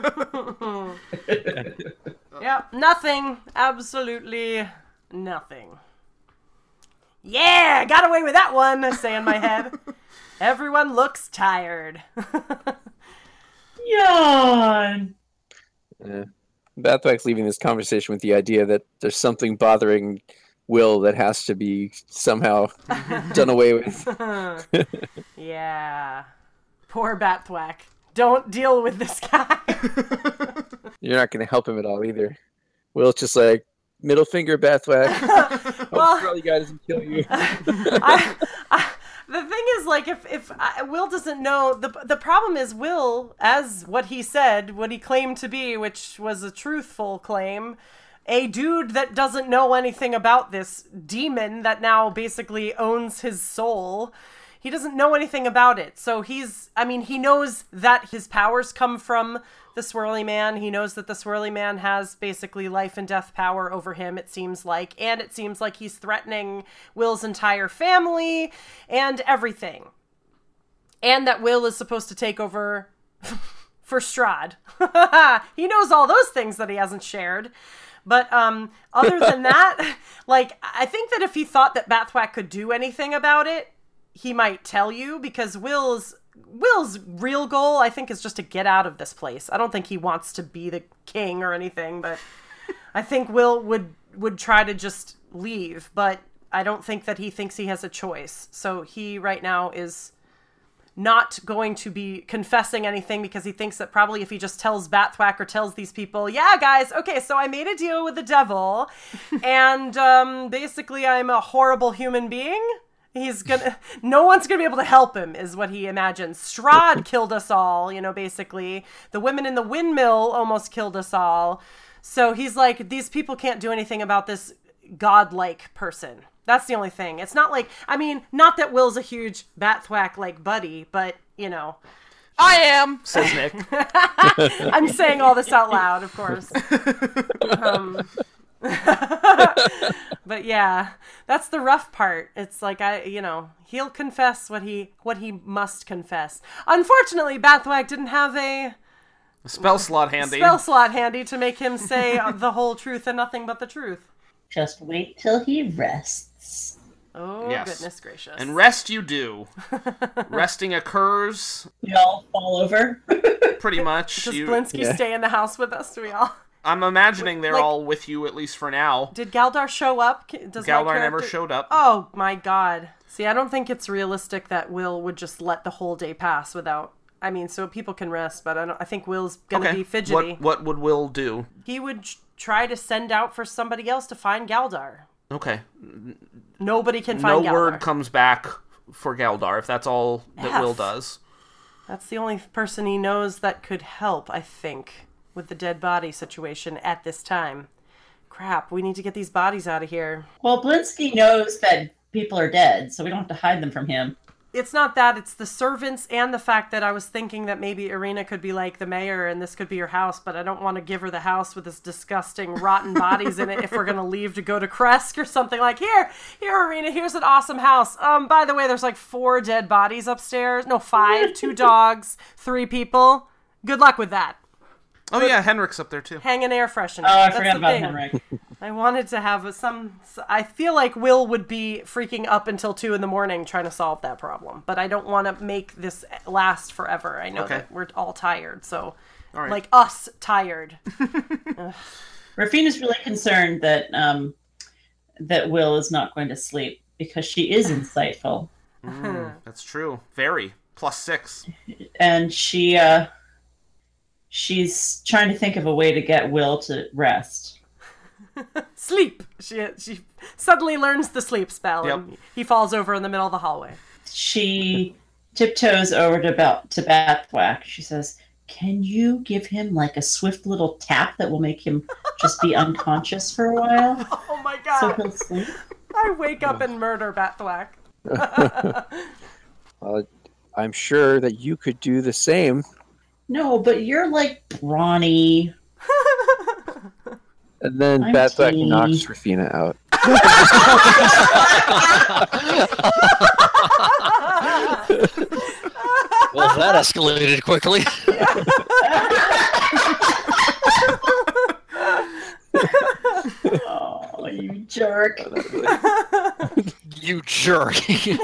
Yeah, nothing. Absolutely nothing. Yeah, got away with that one, I say in my head. Everyone looks tired. Yawn. Yeah. Bathwack's leaving this conversation with the idea that there's something bothering Will that has to be somehow done away with. Yeah. Poor Batthwack. Don't deal with this guy. You're not going to help him at all either. Will's just like, middle finger, Bathwack. Well- Hope the guy doesn't kill you. I, I, the thing is, like, if if I, Will doesn't know, the the problem is Will, as what he said, what he claimed to be, which was a truthful claim, a dude that doesn't know anything about this demon that now basically owns his soul. He doesn't know anything about it. So he's, I mean, he knows that his powers come from the Swirly Man. He knows that the Swirly Man has basically life and death power over him, it seems like. And it seems like he's threatening Will's entire family and everything. And that Will is supposed to take over for Strahd. He knows all those things that he hasn't shared. But um, other than that, like, I think that if he thought that Bathwack could do anything about it, he might tell you, because Will's Will's real goal, I think, is just to get out of this place. I don't think he wants to be the king or anything, but I think Will would would try to just leave, but I don't think that he thinks he has a choice. So he right now is not going to be confessing anything, because he thinks that probably if he just tells Bathwack or tells these people, yeah, guys, okay, so I made a deal with the devil, and um, basically I'm a horrible human being. He's gonna, no one's gonna be able to help him, is what he imagines. Strahd killed us all, you know, basically. The women in the windmill almost killed us all. So he's like, these people can't do anything about this godlike person. That's the only thing. It's not like, I mean, not that Will's a huge Bathwack like buddy, but, you know. I am, says Nick. I'm saying all this out loud, of course. Um, but yeah, that's the rough part. It's like, I, you know, he'll confess what he what he must confess. Unfortunately, Bathwack didn't have a A spell slot handy. spell slot handy to make him say the whole truth and nothing but the truth. Just wait till he rests. Oh, Yes. goodness gracious. And rest you do. Resting occurs, We all fall over. pretty much. Does You, Blinsky Yeah. stay in the house with us? Do we all? I'm imagining they're Like- all with you, at least for now. Did Galdar show up? Does my Galdar never character- showed up. Oh my god. See, I don't think it's realistic that Will would just let the whole day pass without. I mean, so people can rest, but I don't. I think Will's gonna Okay. be fidgety. What, what would Will do? He would ch- try to send out for somebody else to find Galdar. Okay. Nobody can No find Galdar. word comes back for Galdar, if that's all that F. Will does. That's the only person he knows that could help, I think, with the dead body situation at this time. Crap, we need to get these bodies out of here. Well, Blinsky knows that people are dead, so we don't have to hide them from him. It's not that, it's the servants and the fact that I was thinking that maybe Irina could be like the mayor and this could be her house, but I don't want to give her the house with this disgusting rotten bodies in it if we're going to leave to go to Kresk or something. Like, here, here, Irina, here's an awesome house. Um, by the way, there's like four dead bodies upstairs. No, five, two dogs, three people. Good luck with that. Oh yeah, Henrik's up there too. Hang an air freshener. Oh, I That's forgot the about thing. Henrik. I wanted to have some. I feel like Will would be freaking up until two in the morning trying to solve that problem, but I don't want to make this last forever. I know Okay. that we're all tired, so All right. like us tired. Rafina's really concerned that um, that Will is not going to sleep because she is insightful, Mm, that's true. Very. Plus six. and she uh, she's trying to think of a way to get Will to rest. Sleep. She she suddenly learns the sleep spell, Yep. and he falls over in the middle of the hallway. She tiptoes over to about to Bathwack. She says, "Can you give him like a swift little tap that will make him just be unconscious for a while, Oh my so god! he'll sleep?" I wake up and murder Bathwack. Uh, I'm sure that you could do the same. No, but you're like brawny. And then I'm Bathak teeny. knocks Rafina out. Well, that escalated quickly. Oh, you jerk. You jerk.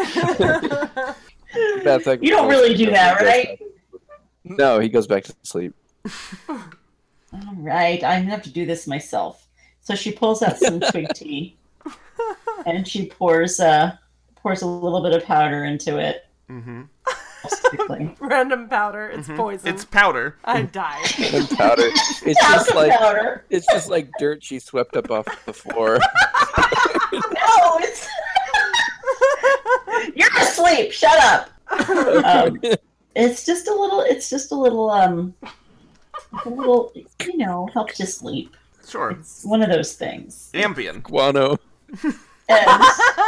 Bathak You don't really do that, right? No, he goes back to sleep. All right, I'm gonna have to do this myself. So she pulls out some twig tea, and she pours uh pours a little bit of powder into it. Mm-hmm. Quickly. Random powder. It's poison. It's powder. I die. And powder. It's just Talcum like powder. it's just like dirt she swept up off the floor. No, it's you're asleep. Shut up. Um, it's just a little. It's just a little. Um, a little. You know, helps you sleep. Sure. It's one of those things. Ambien. Guano. And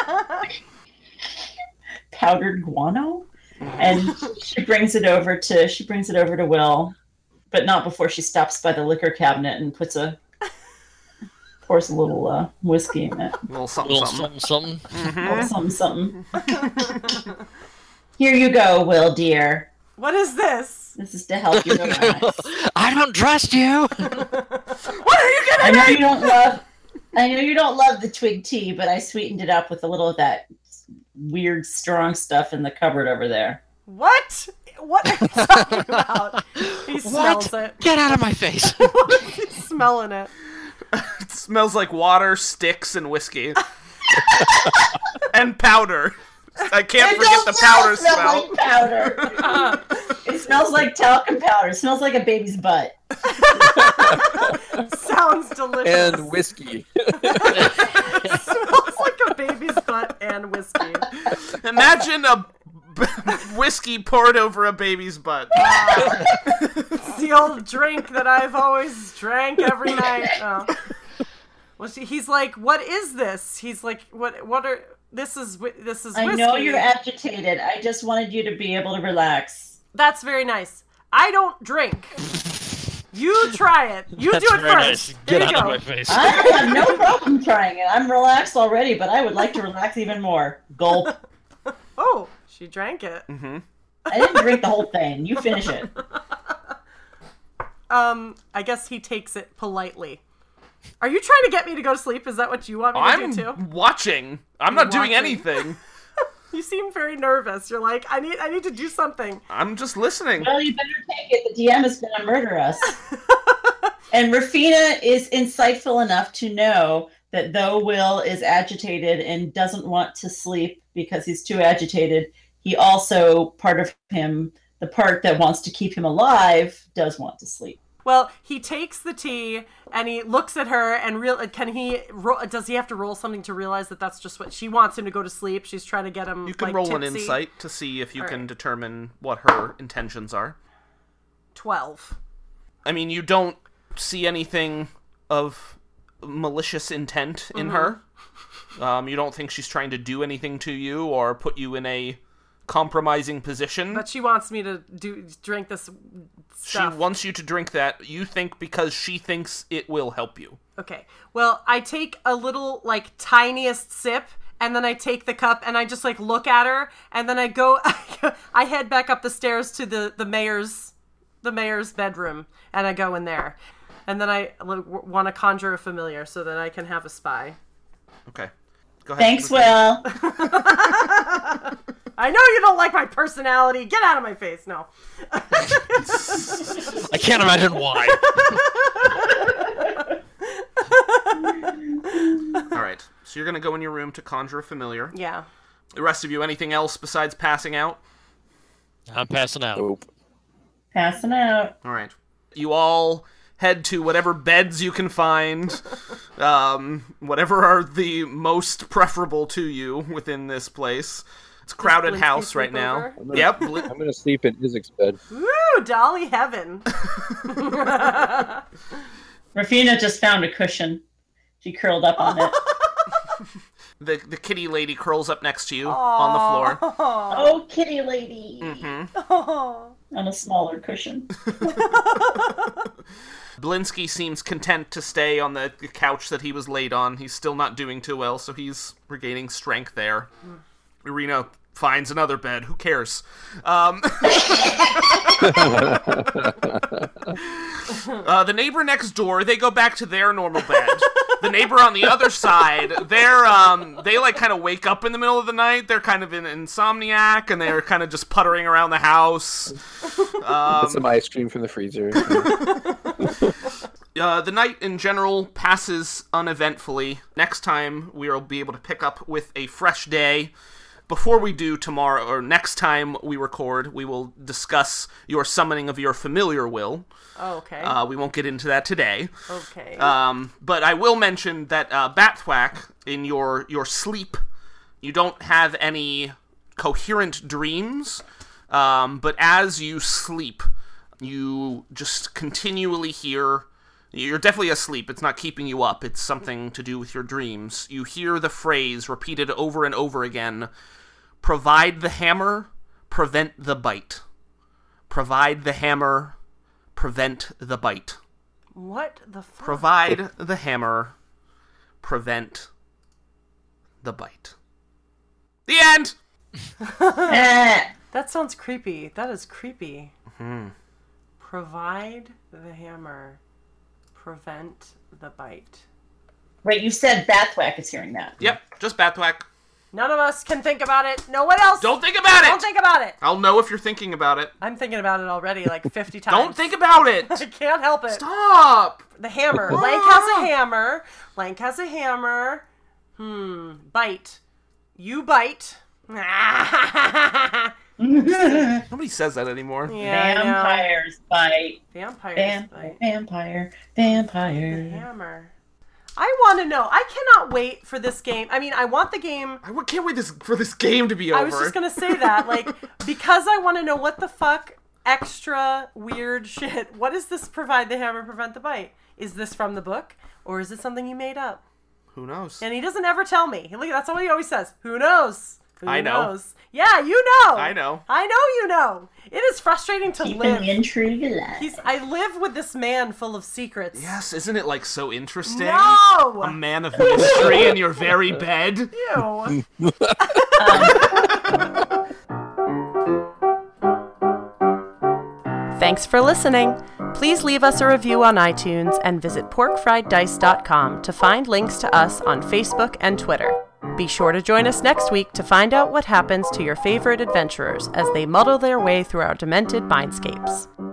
powdered guano, and she brings it over to. She brings it over to Will, but not before she stops by the liquor cabinet and puts a. Pours a little uh, whiskey in it. A little something, Little something. something, something. A little something, something. Here you go, Will, dear. What is this? This is to help you relax. I don't trust you. What are you I gonna know do? you don't love. I know you don't love the twig tea, but I sweetened it up with a little of that weird, strong stuff in the cupboard over there. What? What are you talking about? He smells What? it. Get out of my face. He's smelling it. It smells like water, sticks, and whiskey. And powder. I can't It forget the does powder smell smell. like powder. It smells like talcum powder. It smells like a baby's butt. Sounds delicious. And whiskey. Smells like a baby's butt and whiskey. Imagine a b- whiskey poured over a baby's butt. It's the old drink that I've always drank every night. Oh. Well, she, he's like, "What is this?" He's like, "What? What are this is? whi- This is I whiskey." know you're agitated. I just wanted you to be able to relax. That's very nice. I don't drink. You try it. You That's do it very first. nice. There Get you out go. of my face. I have no problem trying it. I'm relaxed already, but I would like to relax even more. Gulp. Oh, she drank it. I didn't drink the whole thing. You finish it. Um, I guess he takes it politely. Are you trying to get me to go to sleep? Is that what you want me to I'm do too? watching. I'm not doing watching. anything. You seem very nervous. You're like, I need, I need to do something. I'm just listening. Well, you better take it. The D M is going to murder us. And Rafina is insightful enough to know that though Will is agitated and doesn't want to sleep because he's too agitated, he also, part of him, the part that wants to keep him alive, does want to sleep. Well, he takes the tea and he looks at her and real. Can he? Ro- does he have to roll something to realize that that's just what she wants him to go to sleep? She's trying to get him. You can like, roll an tipsy. insight to see if you All can right. determine what her intentions are. Twelve. I mean, you don't see anything of malicious intent in her. Um, you don't think she's trying to do anything to you or put you in a compromising position. But she wants me to do drink this She stuff. wants you to drink that, you think, because she thinks it will help you. Okay. Well, I take a little, like, tiniest sip, and then I take the cup, and I just, like, look at her, and then I go, I head back up the stairs to the, the mayor's, the mayor's bedroom, and I go in there. And then I like, w- want to conjure a familiar so that I can have a spy. Okay. Go ahead. Thanks, Will. I know you don't like my personality. Get out of my face. No. I can't imagine why. All right. So you're going to go in your room to conjure a familiar. Yeah. The rest of you, anything else besides passing out? I'm passing out. Nope. Passing out. All right. You all head to whatever beds you can find, um, whatever are the most preferable to you within this place. It's a crowded Blinsky house right now. sleepover? Yep. Bl- I'm gonna sleep in Isaac's bed. Woo, Dolly Heaven. Rafina just found a cushion. She curled up on it. The the kitty lady curls up next to you on the floor. Oh, kitty lady. Mm-hmm. On a smaller cushion. Blinsky seems content to stay on the couch that he was laid on. He's still not doing too well, so he's regaining strength there. Mm. Irina finds another bed. Who cares? Um, uh, the neighbor next door, they go back to their normal bed. The neighbor on the other side, they're um, they like kind of wake up in the middle of the night. They're kind of in insomniac, and they're kind of just puttering around the house. Um, Get some ice cream from the freezer. Uh, the night in general passes uneventfully. Next time we will be able to pick up with a fresh day. Before we do tomorrow, or next time we record, we will discuss your summoning of your familiar will. Oh, okay. Uh, we won't get into that today. Okay. Um, but I will mention that uh, Batthwack, in your your sleep, you don't have any coherent dreams. Um, but as you sleep, you just continually hear. You're definitely asleep. It's not keeping you up. It's something to do with your dreams. You hear the phrase repeated over and over again. Provide the hammer, prevent the bite. Provide the hammer, prevent the bite. What the fuck? Provide the hammer, prevent the bite. The end! That sounds creepy. That is creepy. Mm-hmm. Provide the hammer, prevent the bite. Wait, you said Bathwack is hearing that. Yep, just Batthwack. None of us can think about it. No one else. Don't think about it! Don't think about it. I'll know if you're thinking about it. I'm thinking about it already like fifty times. Don't think about it! I can't help it. Stop! The hammer. Lank has a hammer. Lank has a hammer. Hmm. Bite. You bite. Nobody says that anymore. Yeah, Vampires bite. Vampires Vampire, bite. vampire, The vampire. hammer. I want to know. I cannot wait for this game. I mean, I want the game. I can't wait this, for this game to be over. I was just going to say that. Like, because I want to know what the fuck extra weird shit. What is this provide the hammer, prevent the bite? Is this from the book? Or is it something you made up? Who knows? And he doesn't ever tell me. Look, that's what he always says. Who knows? Who I know. knows? Yeah, you know. I know. I know you know. It is frustrating to Keeping live. the intrigue alive. He's, I live with this man full of secrets. Yes, isn't it like so interesting? No! A man of mystery in your very bed. Ew. Thanks for listening. Please leave us a review on iTunes and visit pork fried dice dot com to find links to us on Facebook and Twitter. Be sure to join us next week to find out what happens to your favorite adventurers as they muddle their way through our demented mindscapes.